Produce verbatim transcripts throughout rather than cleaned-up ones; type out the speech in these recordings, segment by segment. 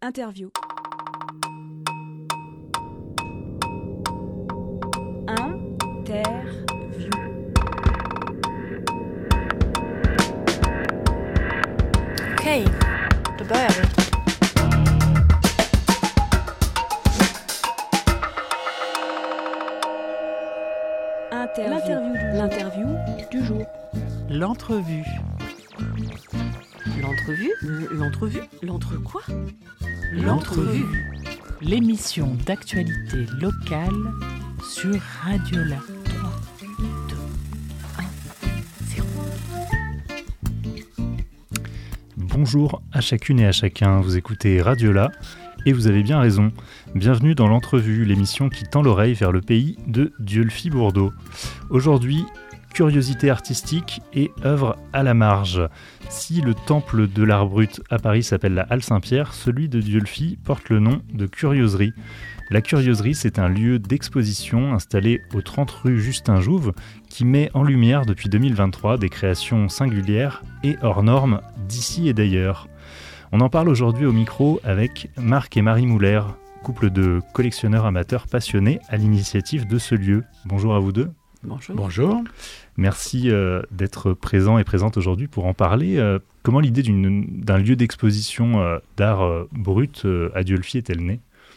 Interview. Interview. Okej, då börjar vi. Interview. L'interview du jour. L'entrevue. L'entrevue Euh, L'entrevue L'entre quoi L'entrevue. L'émission d'actualité locale sur Radiola. trois, deux, un, zéro. Bonjour à chacune et à chacun, vous écoutez Radiola et vous avez bien raison. Bienvenue dans l'entrevue, l'émission qui tend l'oreille vers le pays de Dieulefit-Bourdeaux. Aujourd'hui, curiosité artistique et œuvre à la marge. Si le temple de l'art brut à Paris s'appelle la Halle Saint-Pierre, celui de Dieulefit porte le nom de Curioserie. La Curioserie, c'est un lieu d'exposition installé au trente rue Justin Jouve qui met en lumière depuis deux mille vingt-trois des créations singulières et hors normes d'ici et d'ailleurs. On en parle aujourd'hui au micro avec Marc et Marie Mouler, couple de collectionneurs amateurs passionnés à l'initiative de ce lieu. Bonjour à vous deux. Bonjour. Bonjour. Merci euh, d'être présent et présente aujourd'hui pour en parler. Euh, comment l'idée d'une, d'un lieu d'exposition euh, d'art euh, brut euh, à Dieulefit est-elle née ?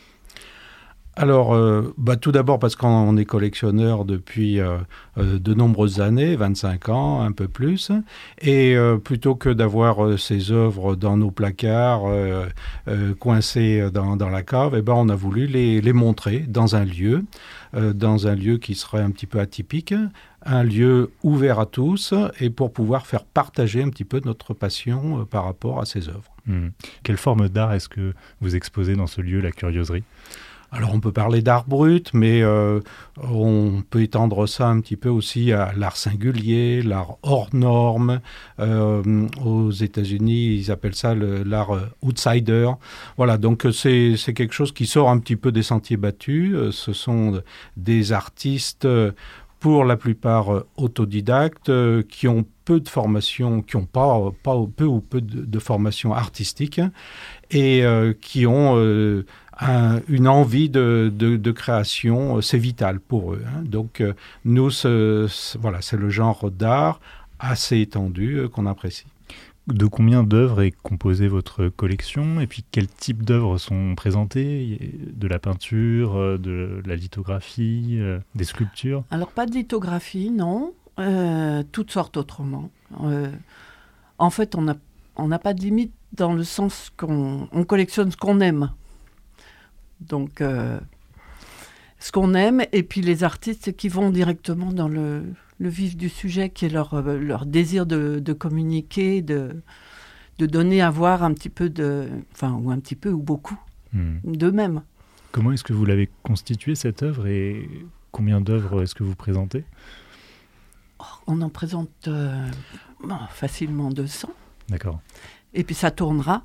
Alors, euh, bah, tout d'abord parce qu'on est collectionneur depuis euh, euh, de nombreuses années, vingt-cinq ans, un peu plus, et euh, plutôt que d'avoir euh, ces œuvres dans nos placards, euh, euh, coincées dans, dans la cave, eh ben, on a voulu les, les montrer dans un lieu, euh, dans un lieu qui serait un petit peu atypique, un lieu ouvert à tous, et pour pouvoir faire partager un petit peu notre passion euh, par rapport à ces œuvres. Mmh. Quelle forme d'art est-ce que vous exposez dans ce lieu, la Curioserie ? Alors on peut parler d'art brut, mais euh, on peut étendre ça un petit peu aussi à l'art singulier, l'art hors norme. Euh, aux États-Unis, ils appellent ça le, l'art euh, outsider. Voilà, donc c'est, c'est quelque chose qui sort un petit peu des sentiers battus. Ce sont des artistes, pour la plupart autodidactes, qui ont peu de formation, qui ont pas, pas peu ou peu de, de formation artistique et euh, qui ont euh, un, une envie de, de, de création, c'est vital pour eux. Hein. Donc euh, nous, ce, ce, voilà, c'est le genre d'art assez étendu euh, qu'on apprécie. De combien d'œuvres est composée votre collection ? Et puis quels types d'œuvres sont présentées ? De la peinture, de la lithographie, des sculptures ? Alors, pas de lithographie, non. Euh, toutes sortes autrement. Euh, en fait, on n'a on n'a pas de limite dans le sens qu'on on collectionne ce qu'on aime. Donc, euh, ce qu'on aime, et puis les artistes qui vont directement dans le, le vif du sujet, qui est leur, euh, leur désir de, de communiquer, de, de donner à voir un petit peu de... Enfin, ou un petit peu, ou beaucoup, mmh. d'eux-mêmes. Comment est-ce que vous l'avez constituée, cette œuvre, et combien d'œuvres est-ce que vous présentez ? Oh, on en présente euh, bon, facilement deux cents. D'accord. Et puis ça tournera.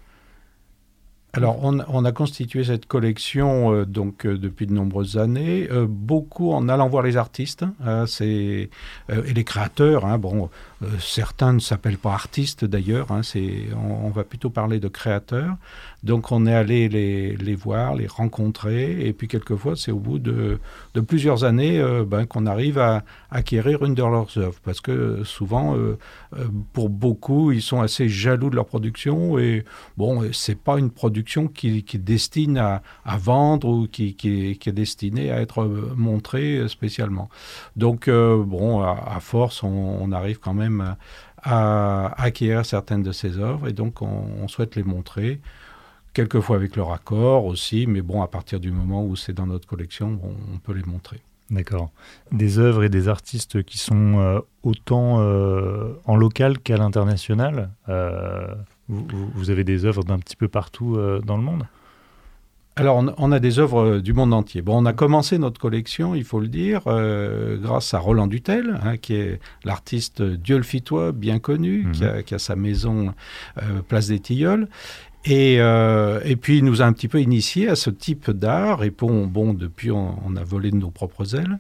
Alors, on, on a constitué cette collection euh, donc euh, depuis de nombreuses années, euh, beaucoup en allant voir les artistes hein, c'est, euh, et les créateurs. Hein, bon, euh, certains ne s'appellent pas artistes d'ailleurs, hein, c'est, on, on va plutôt parler de créateurs. Donc, on est allé les, les voir, les rencontrer, et puis quelquefois, c'est au bout de, de plusieurs années euh, ben, qu'on arrive à acquérir une de leurs œuvres, parce que souvent, euh, euh, pour beaucoup, ils sont assez jaloux de leur production, et bon, c'est pas une production qui, qui est destinée à, à vendre ou qui, qui, est, qui est destinée à être montrée spécialement. Donc, euh, bon, à, à force, on, on arrive quand même à, à acquérir certaines de ces œuvres, et donc on, on souhaite les montrer. Quelquefois avec leur accord aussi, mais bon, à partir du moment où c'est dans notre collection, on, on peut les montrer. D'accord. Des œuvres et des artistes qui sont euh, autant euh, en local qu'à l'international. Euh, vous, vous avez des œuvres d'un petit peu partout euh, dans le monde ? Alors, on, on a des œuvres du monde entier. Bon, on a commencé notre collection, il faut le dire, euh, grâce à Roland Dutel, hein, qui est l'artiste dieulefitois bien connu, mmh. qui, a, qui a sa maison euh, Place des Tilleuls. Et, euh, et puis, il nous a un petit peu initiés à ce type d'art. Et bon, bon depuis, on, on a volé de nos propres ailes.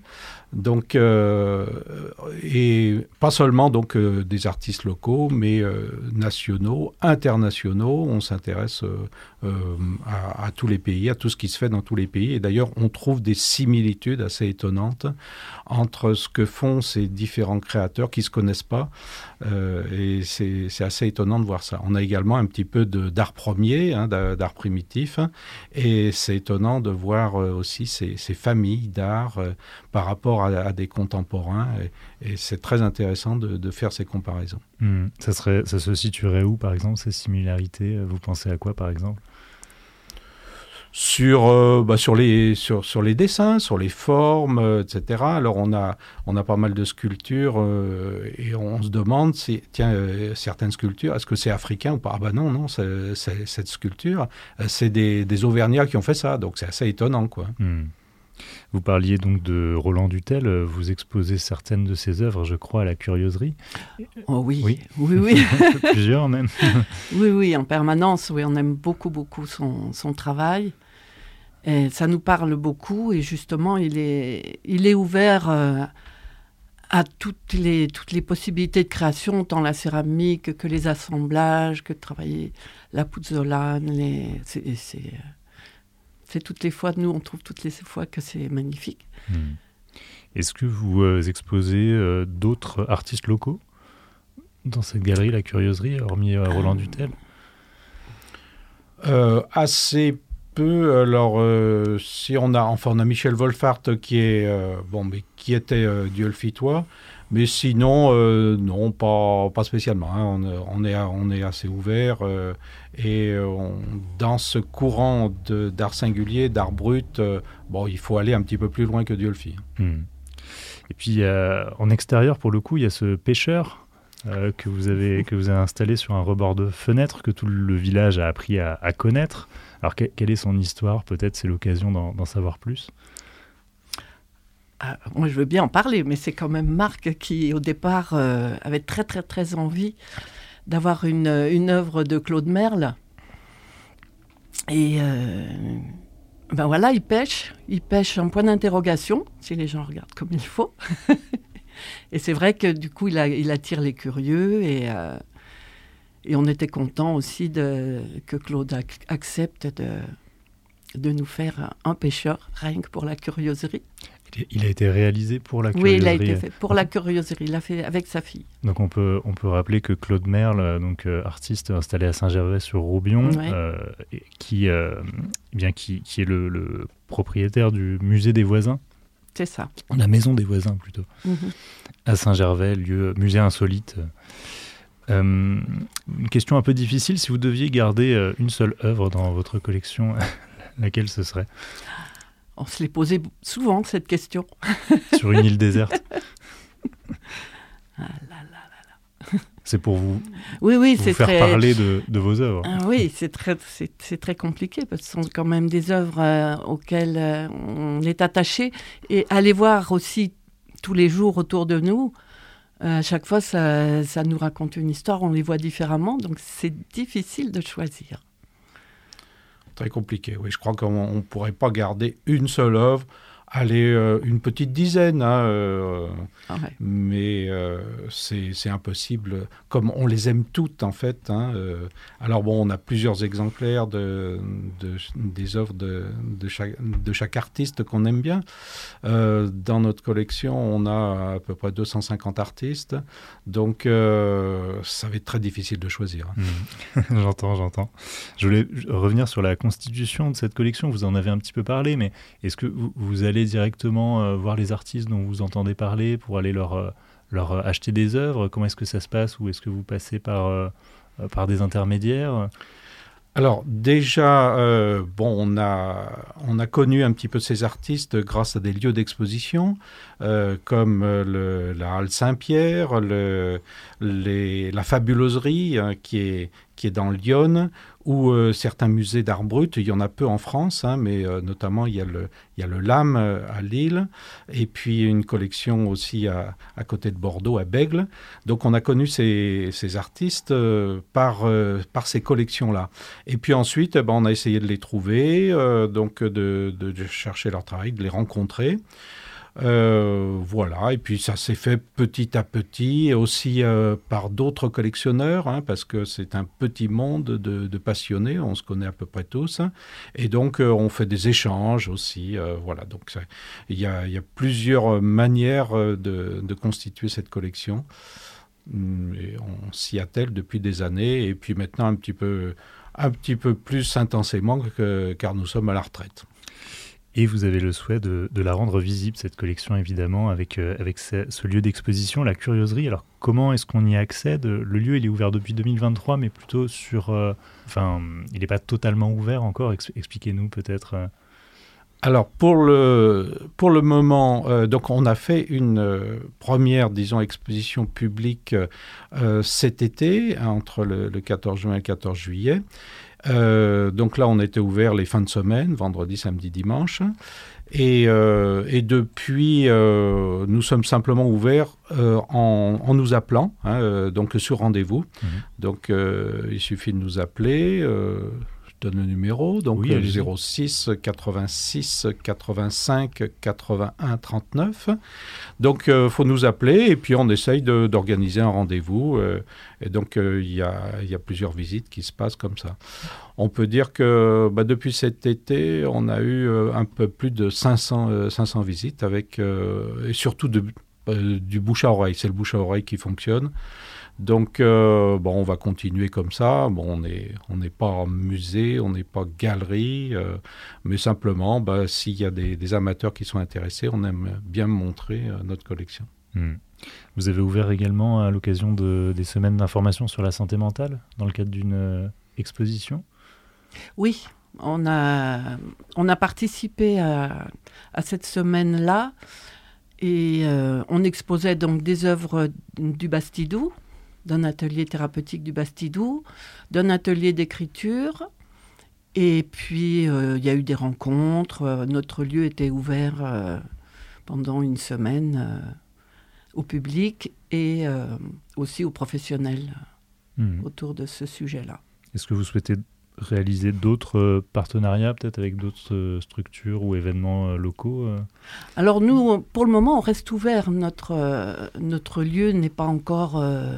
Donc, euh, et pas seulement donc, euh, des artistes locaux, mais euh, nationaux, internationaux. On s'intéresse euh, euh, à, à tous les pays, à tout ce qui se fait dans tous les pays. Et d'ailleurs, on trouve des similitudes assez étonnantes entre ce que font ces différents créateurs qui ne se connaissent pas. Euh, et c'est, c'est assez étonnant de voir ça. On a également un petit peu de, d'art premier, hein, d'art primitif. Et c'est étonnant de voir euh, aussi ces, ces familles d'art euh, par rapport à, à des contemporains. Et, et c'est très intéressant de, de faire ces comparaisons. Mmh. Ça, serait, ça se situerait où, par exemple, ces similarités? Vous pensez à quoi, par exemple? Sur, euh, bah, sur, les, sur, sur les dessins, sur les formes, euh, et cetera. Alors, on a, on a pas mal de sculptures euh, et on se demande, si, tiens, euh, certaines sculptures, est-ce que c'est africain ou pas? Ah ben non, non, c'est, c'est, cette sculpture, euh, c'est des, des Auvergnats qui ont fait ça, donc c'est assez étonnant, quoi. Mmh. Vous parliez donc de Roland Dutel, vous exposez certaines de ses œuvres, je crois, à la Curioserie. Oh oui, oui, oui, oui. Plusieurs même. Oui, oui, en permanence, oui, on aime beaucoup, beaucoup son, son travail. Et ça nous parle beaucoup et justement, il est, il est ouvert euh, à toutes les, toutes les possibilités de création, tant la céramique que les assemblages, que de travailler la pouzzolane. Les, c'est, c'est, c'est toutes les fois, nous, on trouve toutes les fois que c'est magnifique. Mmh. Est-ce que vous euh, exposez euh, d'autres artistes locaux dans cette galerie, la Curioserie, hormis euh, Roland Dutel? euh, Assez peu. Alors, euh, si on a, enfin, on a Michel Wolfart qui est, euh, bon, mais qui était euh, Dieulfitois, mais sinon, euh, non, pas, pas spécialement. Hein. On, on, est, on est assez ouvert euh, et on, dans ce courant de, d'art singulier, d'art brut, euh, bon, il faut aller un petit peu plus loin que Dieulfi. Mmh. Et puis, euh, en extérieur, pour le coup, il y a ce pêcheur euh, que, vous avez, que vous avez installé sur un rebord de fenêtre que tout le village a appris à, à connaître. Alors, que, quelle est son histoire? Peut-être c'est l'occasion d'en, d'en savoir plus. Ah, moi, je veux bien en parler, mais c'est quand même Marc qui, au départ, euh, avait très, très, très envie d'avoir une, une œuvre de Claude Merle. Et euh, ben voilà, il pêche. Il pêche un point d'interrogation, si les gens regardent comme il faut. Et c'est vrai que, du coup, il, a, il attire les curieux. Et, euh, et on était content aussi de, que Claude ac- accepte de, de nous faire un pêcheur, rien que pour la Curioserie. Il a été réalisé pour la Curioserie. Oui, il a été fait pour la Curioserie. Il l'a fait avec sa fille. Donc on peut, on peut rappeler que Claude Merle, donc euh, artiste installé à Saint-Gervais-sur-Roubion, Ouais. euh, qui, euh, eh bien, qui, qui est le, le propriétaire du musée des voisins. C'est ça. La maison des voisins plutôt. Mm-hmm. À Saint-Gervais, lieu musée insolite. Euh, une question un peu difficile, si vous deviez garder euh, une seule œuvre dans votre collection, laquelle ce serait? On se l'est posé souvent, cette question. Sur une île déserte. Ah là là là. C'est pour vous, Oui, oui, vous c'est faire très... parler de, de vos œuvres. Ah, oui, c'est très, c'est, c'est très compliqué parce que ce sont quand même des œuvres euh, auxquelles euh, on est attaché. Et aller voir aussi tous les jours autour de nous, euh, à chaque fois, ça, ça nous raconte une histoire, on les voit différemment. Donc, c'est difficile de choisir. Très compliqué, oui. Je crois qu'on ne pourrait pas garder une seule œuvre. Allez, euh, une petite dizaine, hein, euh, Ah ouais. mais euh, c'est, c'est impossible. Comme on les aime toutes, en fait. Hein, euh, alors bon, on a plusieurs exemplaires de, de, des œuvres de, de, chaque, de chaque artiste qu'on aime bien. Euh, dans notre collection, on a à peu près deux cent cinquante artistes, donc euh, ça va être très difficile de choisir. Mmh. J'entends, j'entends. Je voulais revenir sur la constitution de cette collection. Vous en avez un petit peu parlé, mais est-ce que vous, vous allez directement euh, voir les artistes dont vous entendez parler pour aller leur, euh, leur euh, acheter des œuvres? Comment est-ce que ça se passe? Ou est-ce que vous passez par, euh, par des intermédiaires? Alors déjà, euh, bon, on a, on a connu un petit peu ces artistes grâce à des lieux d'exposition, euh, comme euh, le, la Halle Saint-Pierre, le, les, la Fabuloserie, hein, qui est, qui est dans Lyon, ou euh, certains musées d'art brut. Il y en a peu en France, hein, mais euh, notamment il y a le, il y a le L A M euh, à Lille, et puis une collection aussi à, à côté de Bordeaux, à Bègle. Donc on a connu ces, ces artistes euh, par, euh, par ces collections-là. Et puis ensuite, eh ben, on a essayé de les trouver, euh, donc de, de, de chercher leur travail, de les rencontrer. Euh, voilà, et puis ça s'est fait petit à petit, aussi euh, par d'autres collectionneurs, hein, parce que c'est un petit monde de, de passionnés, on se connaît à peu près tous, hein, et donc euh, on fait des échanges aussi, euh, voilà, donc il y a, y a plusieurs manières de, de constituer cette collection, et on s'y attelle depuis des années, et puis maintenant un petit peu, un petit peu plus intensément, que, car nous sommes à la retraite. Et vous avez le souhait de, de la rendre visible, cette collection, évidemment, avec, euh, avec ce, ce lieu d'exposition, la Curioserie. Alors, comment est-ce qu'on y accède ? Le lieu, il est ouvert depuis deux mille vingt-trois, mais plutôt sur... Euh, enfin, il n'est pas totalement ouvert encore. Ex- expliquez-nous peut-être. Euh... Alors, pour le, pour le moment, euh, donc on a fait une euh, première, disons, exposition publique euh, cet été, entre le, le quatorze juin et le quatorze juillet. Euh, donc là, on était ouvert les fins de semaine, vendredi, samedi, dimanche. Et, euh, et depuis, euh, nous sommes simplement ouverts euh, en, en nous appelant, hein, euh, donc sur rendez-vous. Mmh. Donc, euh, il suffit de nous appeler. Euh, je donne le numéro, donc oui, zéro six quatre-vingt-six quatre-vingt-cinq quatre-vingt-un trente-neuf. Donc, il euh, faut nous appeler et puis on essaye de, d'organiser un rendez-vous. Euh, et donc, il euh, y, a, y a plusieurs visites qui se passent comme ça. On peut dire que bah, depuis cet été, on a eu euh, un peu plus de cinq cents, euh, cinq cents visites avec, euh, et surtout de, euh, du bouche à oreille. C'est le bouche à oreille qui fonctionne. Donc, euh, bon, on va continuer comme ça. Bon, on n'est on n'est pas musée, on n'est pas galerie, euh, mais simplement, bah, s'il y a des, des amateurs qui sont intéressés, on aime bien montrer euh, notre collection. Mmh. Vous avez ouvert également à l'occasion de, des semaines d'information sur la santé mentale, dans le cadre d'une euh, exposition ? Oui, on a, on a participé à, à cette semaine-là et euh, on exposait donc des œuvres du Bastidou, d'un atelier thérapeutique du Bastidou, d'un atelier d'écriture. Et puis, euh, il y a eu des rencontres. Euh, notre lieu était ouvert euh, pendant une semaine euh, au public et euh, aussi aux professionnels mmh. autour de ce sujet-là. Est-ce que vous souhaitez réaliser d'autres partenariats, peut-être avec d'autres structures ou événements locaux ? Alors nous, pour le moment, on reste ouvert. Notre, euh, notre lieu n'est pas encore euh,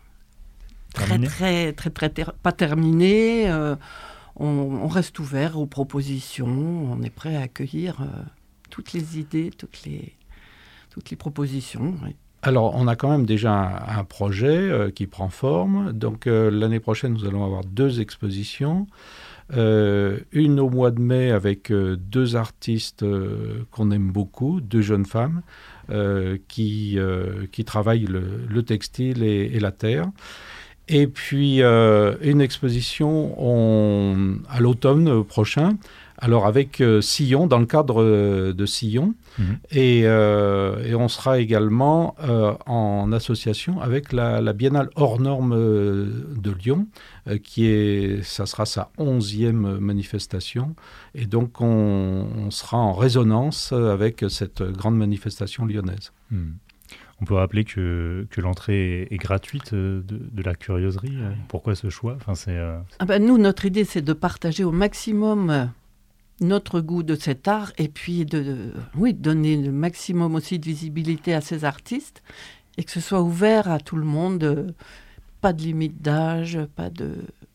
très, très, très, très, très, pas terminé. Euh, on, on reste ouvert aux propositions. On est prêt à accueillir euh, toutes les idées, toutes les, toutes les propositions. Oui. Alors, on a quand même déjà un, un projet euh, qui prend forme. Donc, euh, l'année prochaine, nous allons avoir deux expositions. Euh, une au mois de mai avec euh, deux artistes euh, qu'on aime beaucoup, deux jeunes femmes euh, qui, euh, qui travaillent le, le textile et, et la terre. Et puis, euh, une exposition on, à l'automne prochain, alors avec euh, Sillon, dans le cadre euh, de Sillon. Mmh. Et, euh, et on sera également euh, en association avec la, la Biennale hors norme euh, de Lyon, euh, qui est, ça sera sa onzième manifestation. Et donc, on, on sera en résonance avec cette grande manifestation lyonnaise. Mmh. On peut rappeler que, que l'entrée est, est gratuite de, de la Curioserie. Pourquoi ce choix ? Enfin, c'est, euh... ah ben, nous, notre idée, c'est de partager au maximum notre goût de cet art et puis de, de oui, donner le maximum aussi de visibilité à ces artistes et que ce soit ouvert à tout le monde. Euh, pas de limite d'âge, pas de...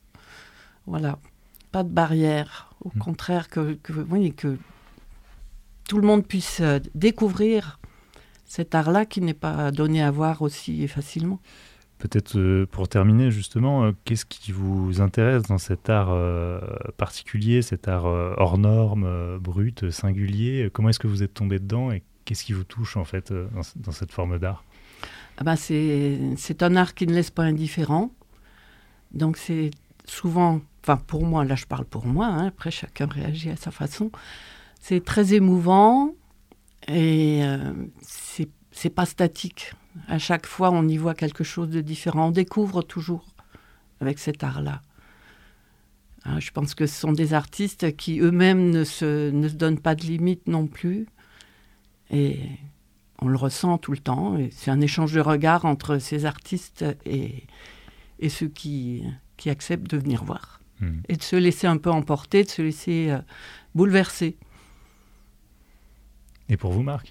Voilà, pas de barrière. Au mmh. contraire, que, que, oui, que tout le monde puisse euh, découvrir cet art-là qui n'est pas donné à voir aussi facilement. Peut-être euh, pour terminer, justement, euh, qu'est-ce qui vous intéresse dans cet art euh, particulier, cet art euh, hors norme, euh, brut, singulier ? Comment est-ce que vous êtes tombé dedans et qu'est-ce qui vous touche, en fait, euh, dans, dans cette forme d'art ? Ah ben c'est, c'est un art qui ne laisse pas indifférent. Donc c'est souvent, enfin pour moi, là je parle pour moi, hein, après chacun réagit à sa façon, c'est très émouvant. Et euh, c'est, c'est pas statique. À chaque fois, on y voit quelque chose de différent. On découvre toujours avec cet art-là. Hein, je pense que ce sont des artistes qui eux-mêmes ne se, ne se donnent pas de limites non plus. Et on le ressent tout le temps. Et c'est un échange de regards entre ces artistes et, et ceux qui, qui acceptent de venir voir. Mmh. Et de se laisser un peu emporter, de se laisser euh, bouleverser. Et pour vous, Marc ?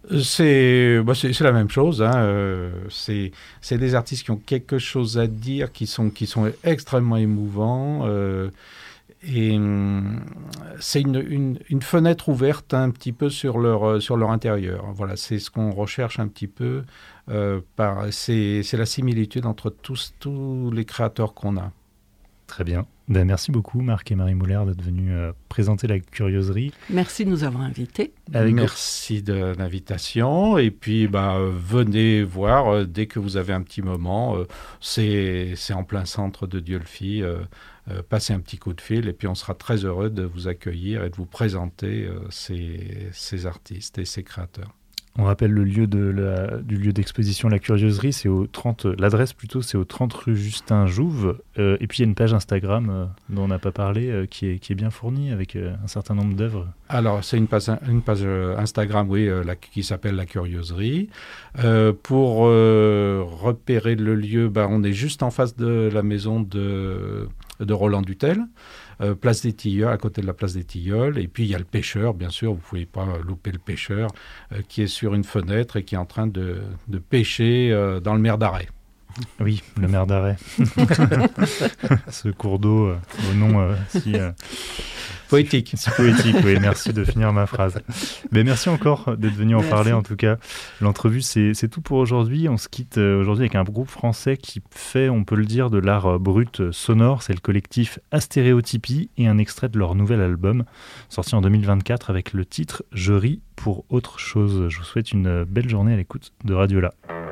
C'est, bah c'est, c'est la même chose. Hein. Euh, c'est, c'est des artistes qui ont quelque chose à dire, qui sont, qui sont extrêmement émouvants. Euh, et hum, c'est une, une, une fenêtre ouverte un petit peu sur leur, sur leur intérieur. Voilà, c'est ce qu'on recherche un petit peu. Euh, par, c'est, c'est la similitude entre tous, tous les créateurs qu'on a. Très bien. Ben, merci beaucoup Marc et Marie Mouller d'être venus euh, présenter la Curioserie. Merci de nous avoir invités. Avec merci de l'invitation. Et puis, bah, venez voir euh, dès que vous avez un petit moment. Euh, c'est, c'est en plein centre de Dieulefit. Euh, euh, passez un petit coup de fil et puis on sera très heureux de vous accueillir et de vous présenter euh, ces, ces artistes et ces créateurs. On rappelle le lieu de la, du lieu d'exposition La Curioserie, c'est au trente, l'adresse plutôt, c'est au trente rue Justin Jouve. Euh, et puis il y a une page Instagram euh, dont on n'a pas parlé, euh, qui, est, qui est bien fournie avec euh, un certain nombre d'œuvres. Alors c'est une page, une page Instagram, oui, euh, la, qui s'appelle La Curioserie. Euh, pour euh, repérer le lieu, bah, on est juste en face de la maison de, de Roland Dutel. Euh, place des Tilleuls, à côté de la place des Tilleuls. Et puis, il y a le pêcheur, bien sûr, vous ne pouvez pas louper le pêcheur, euh, qui est sur une fenêtre et qui est en train de, de pêcher euh, dans le Mer d'Arrêt. Oui, le Mer d'Arrêt. Ce cours d'eau euh, au nom euh, si... Euh, poétique. Si, si poétique, oui, merci de finir ma phrase. Mais merci encore d'être venu en merci. parler, en tout cas. L'entrevue, c'est, c'est tout pour aujourd'hui. On se quitte euh, aujourd'hui avec un groupe français qui fait, on peut le dire, de l'art euh, brut sonore. C'est le collectif Astéréotypie et un extrait de leur nouvel album, sorti en deux mille vingt-quatre avec le titre « Je ris pour autre chose ». Je vous souhaite une belle journée à l'écoute de Radiola.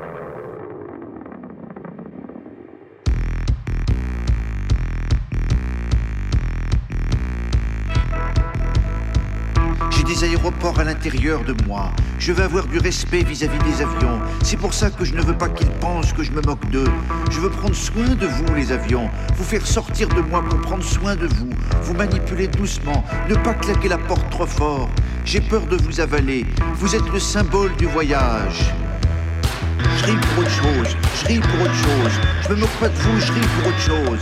Des aéroports à l'intérieur de moi. Je veux avoir du respect vis-à-vis des avions. C'est pour ça que je ne veux pas qu'ils pensent que je me moque d'eux. Je veux prendre soin de vous, les avions. Vous faire sortir de moi pour prendre soin de vous. Vous manipuler doucement. Ne pas claquer la porte trop fort. J'ai peur de vous avaler. Vous êtes le symbole du voyage. Je ris pour autre chose. Je ris pour autre chose. Je me moque pas de vous. Je ris pour autre chose.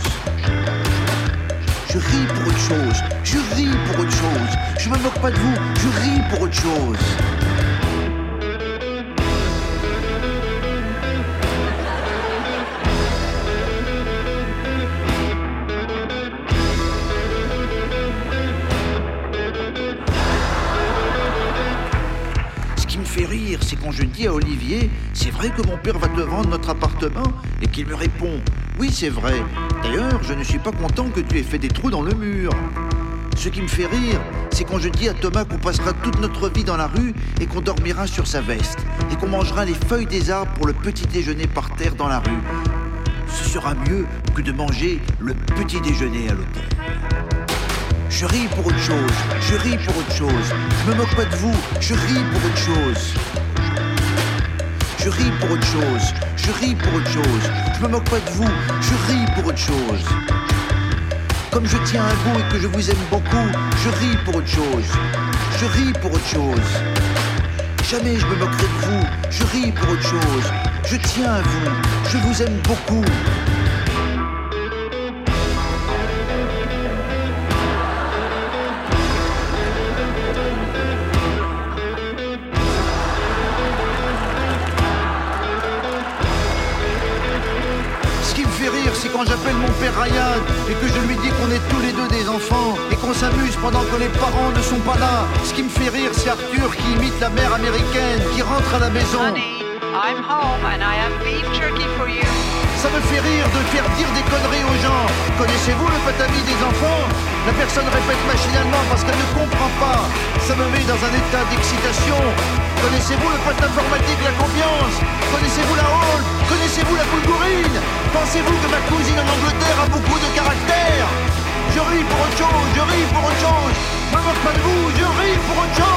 Je ris pour autre chose, je ris pour autre chose. Je me moque pas de vous, je ris pour autre chose. Ce qui me fait rire, c'est quand je dis à Olivier, c'est vrai que mon père va te vendre notre appartement, et qu'il me répond, oui c'est vrai. D'ailleurs, je ne suis pas content que tu aies fait des trous dans le mur. Ce qui me fait rire, c'est quand je dis à Thomas qu'on passera toute notre vie dans la rue et qu'on dormira sur sa veste et qu'on mangera les feuilles des arbres pour le petit déjeuner par terre dans la rue. Ce sera mieux que de manger le petit déjeuner à l'hôtel. Je ris pour autre chose, je ris pour autre chose. Je me moque pas de vous, je ris pour autre chose. Je ris pour autre chose, je ris pour autre chose. Je me moque pas de vous, je ris pour autre chose. Comme je tiens à vous et que je vous aime beaucoup, je ris pour autre chose. Je ris pour autre chose. Jamais je me moquerai de vous, je ris pour autre chose. Je tiens à vous, je vous aime beaucoup. C'est quand j'appelle mon père Ryan et que je lui dis qu'on est tous les deux des enfants et qu'on s'amuse pendant que les parents ne sont pas là. Ce qui me fait rire, c'est Arthur qui imite la mère américaine qui rentre à la maison. Honey, I'm home and I have beef jerky for you. Ça me fait rire de faire dire des conneries aux gens. Connaissez-vous le patami des enfants? La personne répète machinalement parce qu'elle ne comprend pas. Ça me met dans un état d'excitation. Connaissez-vous le poste informatique, la confiance? Connaissez-vous la hall? Connaissez-vous la boulgourine? Pensez-vous que ma cousine en Angleterre a beaucoup de caractère? Je ris pour autre chose, je ris pour autre chose. Je me moque pas de vous, je ris pour autre chose.